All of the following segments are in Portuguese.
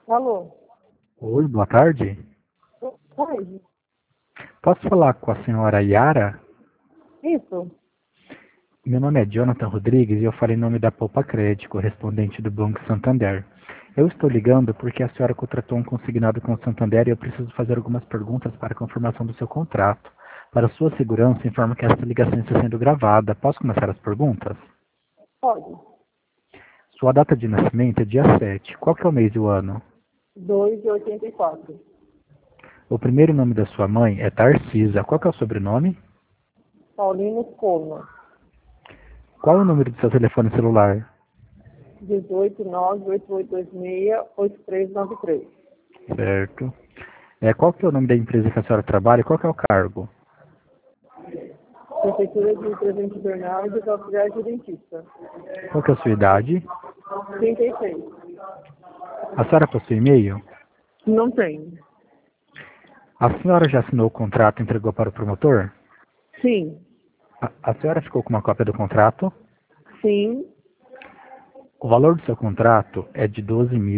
Alô? Oi, boa tarde. Oi. Posso falar com a senhora Yara? Isso? Meu nome é Jonathan Rodrigues e eu falei em nome da Poupa Crédito, correspondente do Banco Santander. Eu estou ligando porque a senhora contratou um consignado com o Santander e eu preciso fazer algumas perguntas para a confirmação do seu contrato. Para sua segurança, informo que esta ligação está sendo gravada. Posso começar as perguntas? Pode. Sua data de nascimento é dia 7. Qual que é o mês e o ano? 2,84. O primeiro nome da sua mãe é Tarcisa. Qual que é o sobrenome? Paulino Corno. Qual é o número do seu telefone celular? 18988268393. Certo. Qual que é o nome da empresa que a senhora trabalha e qual que é o cargo? Prefeitura de Presidente Bernardo, de auxiliar de dentista. Qual que é a sua idade? 36. A senhora possui e-mail? Não tem. A senhora já assinou o contrato e entregou para o promotor? Sim. A senhora ficou com uma cópia do contrato? Sim. O valor do seu contrato é de R$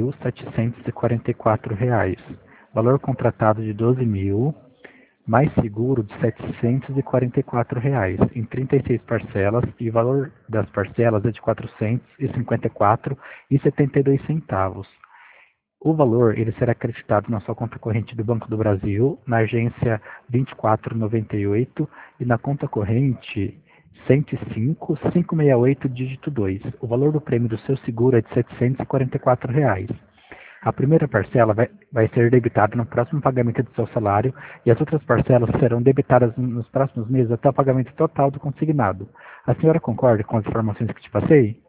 12.744. Valor contratado de 12.000, mais seguro de R$ 744, em 36 parcelas, e o valor das parcelas é de R$ 454,72. O valor ele será acreditado na sua conta corrente do Banco do Brasil, na agência 2498 e na conta corrente 105.568, dígito 2. O valor do prêmio do seu seguro é de R$ 744. A primeira parcela vai ser debitada no próximo pagamento do seu salário e as outras parcelas serão debitadas nos próximos meses até o pagamento total do consignado. A senhora concorda com as informações que te passei?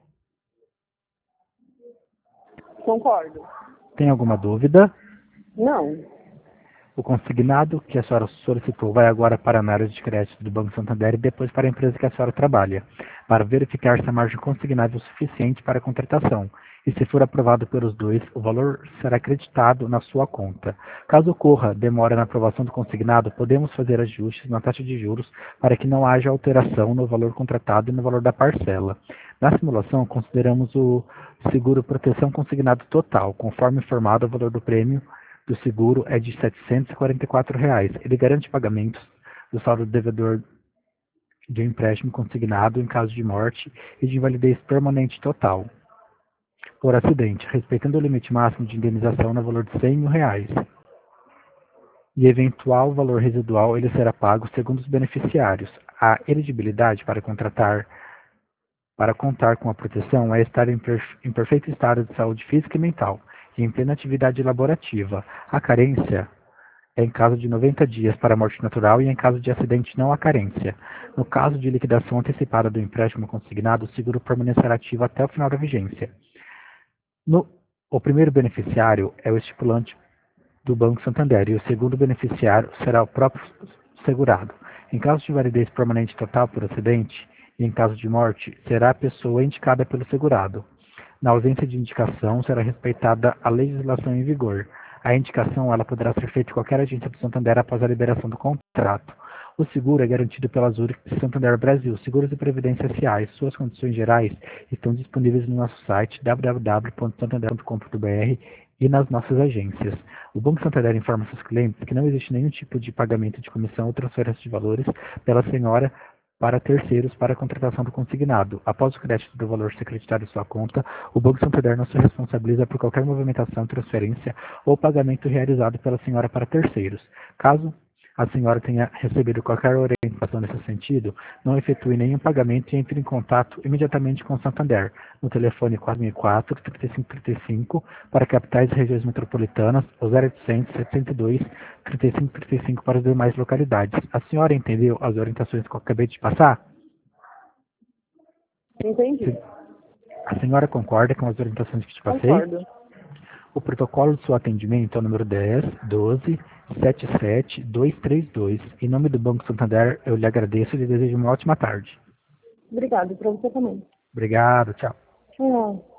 Concordo. Tem alguma dúvida? Não. O consignado que a senhora solicitou vai agora para a análise de crédito do Banco Santander e depois para a empresa que a senhora trabalha, para verificar se a margem consignada é o suficiente para a contratação. E se for aprovado pelos dois, o valor será acreditado na sua conta. Caso ocorra demora na aprovação do consignado, podemos fazer ajustes na taxa de juros para que não haja alteração no valor contratado e no valor da parcela. Na simulação, consideramos o seguro proteção consignado total, conforme informado o valor do prêmio do seguro é de R$ 744. Ele garante pagamentos do saldo do devedor de um empréstimo consignado em caso de morte e de invalidez permanente total por acidente, respeitando o limite máximo de indenização no valor de R$ 100 mil. E eventual valor residual ele será pago segundo os beneficiários. A elegibilidade para contar com a proteção é estar em perfeito estado de saúde física e mental e em plena atividade laborativa. A carência é em caso de 90 dias para morte natural e em caso de acidente não há carência. No caso de liquidação antecipada do empréstimo consignado, o seguro permanecerá ativo até o final da vigência. O primeiro beneficiário é o estipulante do Banco Santander e o segundo beneficiário será o próprio segurado. Em caso de validez permanente total por acidente e em caso de morte, será a pessoa indicada pelo segurado. Na ausência de indicação, será respeitada a legislação em vigor. A indicação ela poderá ser feita em qualquer agência do Santander após a liberação do contrato. O seguro é garantido pela Zurich Santander Brasil, Seguros e Previdência S.A. Suas condições gerais estão disponíveis no nosso site www.santander.com.br e nas nossas agências. O Banco Santander informa seus clientes que não existe nenhum tipo de pagamento de comissão ou transferência de valores pela senhora para terceiros para a contratação do consignado. Após o crédito do valor ser acreditado em sua conta, o Banco Santander não se responsabiliza por qualquer movimentação, transferência ou pagamento realizado pela senhora para terceiros. Caso a senhora tenha recebido qualquer orientação nesse sentido, não efetue nenhum pagamento e entre em contato imediatamente com o Santander, no telefone 4004-3535 para capitais e regiões metropolitanas, ou 0800 702 3535 para as demais localidades. A senhora entendeu as orientações que eu acabei de passar? Entendi. A senhora concorda com as orientações que te passei? Concordo. O protocolo de seu atendimento é o número 10 12 77 232. Em nome do Banco Santander, eu lhe agradeço e lhe desejo uma ótima tarde. Obrigado. Para você também. Obrigado, tchau. Tchau.